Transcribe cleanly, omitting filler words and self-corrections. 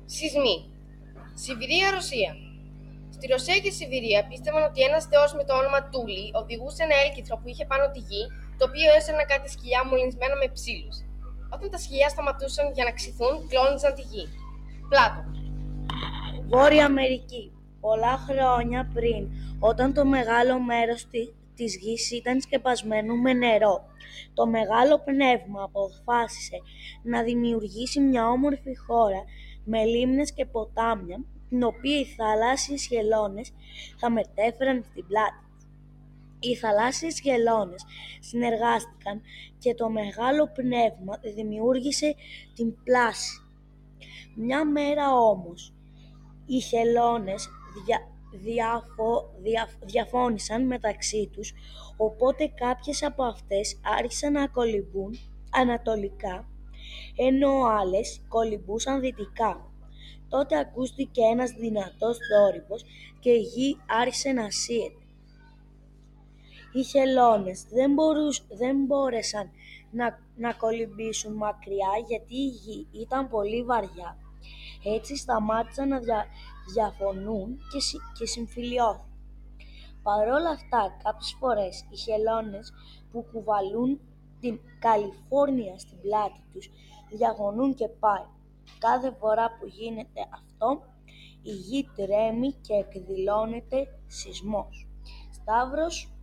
Σεισμοί. Σιβηρία, Ρωσία. Στη Ρωσία και Σιβηρία πίστευαν ότι ένας θεός με το όνομα Τούλη οδηγούσε ένα έλκυθρο που είχε πάνω τη γη, το οποίο έσαιρνα κάτι σκυλιά μολυσμένα με ψήλους. Όταν τα σκυλιά σταματούσαν για να ξυθούν, κλώνιζαν τη γη. Πλάτων. Βόρεια Αμερική. Πολλά χρόνια πριν, όταν το μεγάλο μέρος της γης ήταν σκεπασμένο με νερό, το μεγάλο πνεύμα αποφάσισε να δημιουργήσει μια όμορφη χώρα με λίμνες και ποτάμια, την οποία οι θαλάσσιες χελώνες θα μετέφεραν στην πλάτη. Οι θαλάσσιες χελώνες συνεργάστηκαν και το μεγάλο πνεύμα δημιούργησε την πλάση. Μια μέρα όμως, οι χελώνες διαφώνησαν μεταξύ τους, οπότε κάποιες από αυτές άρχισαν να κολυμπούν ανατολικά, ενώ άλλες κολυμπούσαν δυτικά. Τότε ακούστηκε ένας δυνατός θόρυβος και η γη άρχισε να σύεται. Οι χελώνες δεν μπόρεσαν να κολυμπήσουν μακριά γιατί η γη ήταν πολύ βαριά. Έτσι σταμάτησαν να διαφωνούν και συμφιλιώθηκαν. Παρ' όλα αυτά, κάποιες φορές οι χελώνες που κουβαλούν την Καλιφόρνια στην πλάτη τους διαφωνούν και πάλι. Κάθε φορά που γίνεται αυτό, η γη τρέμει και εκδηλώνεται σεισμός. Σταύρος.